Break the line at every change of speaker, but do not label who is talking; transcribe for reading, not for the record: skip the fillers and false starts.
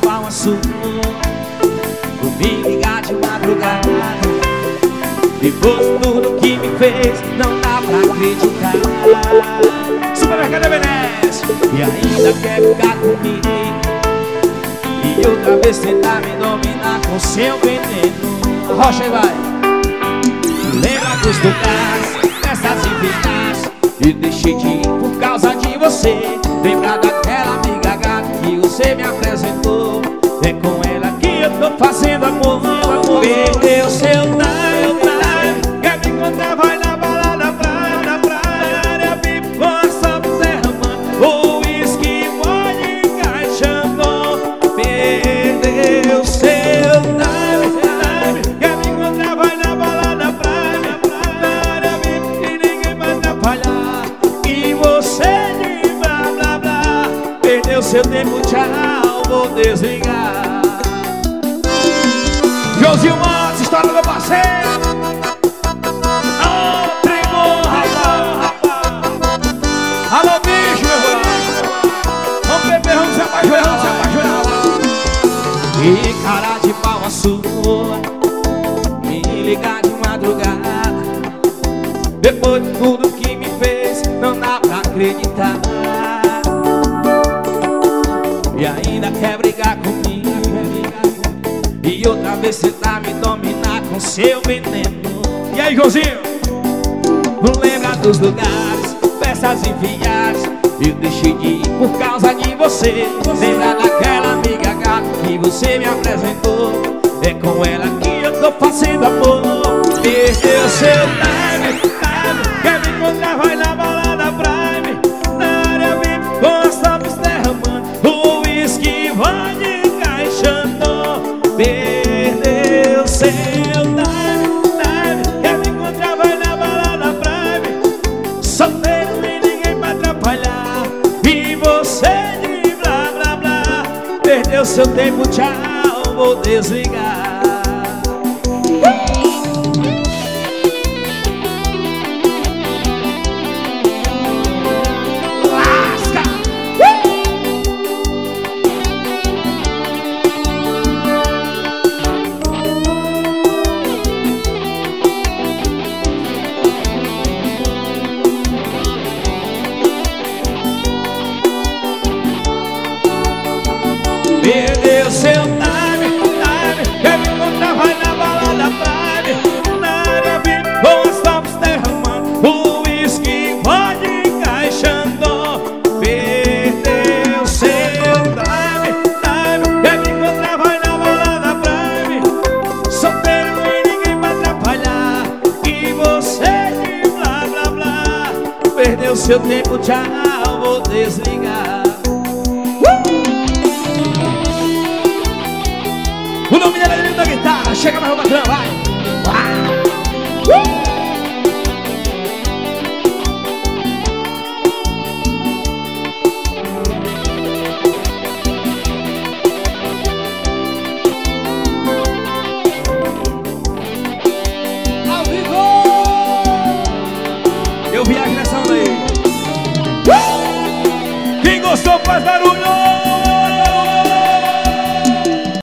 igual a sua. Vou me ligar de madrugada. Depois de tudo que me fez, não dá pra acreditar. Supermercado Ebenezer. E ainda quer ficar comigo, e outra vez tentar me dominar com seu veneno. Rocha e vai. Lembra dos lugares, festas e viagens, e deixei de ir por causa de você. Lembra daquela amiga gata que você me apresentou. É com ela que eu tô fazendo amor. Perdeu seu time, quer me encontrar, vai na balada, praia, na praia, área VIP, com a samba derramando, o uísque, vodka encaixando. Perdeu seu time, quer me encontrar, vai na balada, praia, praia, área VIP, e ninguém vai atrapalhar. E você de blá blá blá, perdeu seu tempo, tchau, vou desligar. Joãozinho Matos, história do meu parceiro. Ô, tremor, rapaz. Alô, bicho, meu irmão. Vamos beber, vamos se apaixonar, vamos se apaixonar. E cara de pau a sua, me ligar de madrugada. Depois de tudo que me fez, não dá pra acreditar. E ainda quer brigar comigo, e outra vez tentar me dominar com seu veneno. E aí, Joãozinho? Não lembra dos lugares, festas e viagens, eu deixei de ir por causa de você. Lembra daquela amiga gata que você me apresentou. É com ela que eu tô fazendo amor. Perdeu seu time, quer me encontrar, vai na balada Prime, na área VIP, com as tapas derramando, o uísque vai encaixando. Perdeu seu time, quer me encontrar, vai na balada Prime, solteiro e ninguém vai atrapalhar. E você de blá blá blá, perdeu seu tempo, tchau, vou desligar. Perdeu seu time, quer me encontrar, vai na balada Prime, na área VIP, com as tapas derramando, o uísque pode encaixando. Perdeu seu time, quer me encontrar, vai na balada Prime, solteiro e ninguém vai atrapalhar. E você de blá blá blá, perdeu seu tempo, tchau, vou desligar.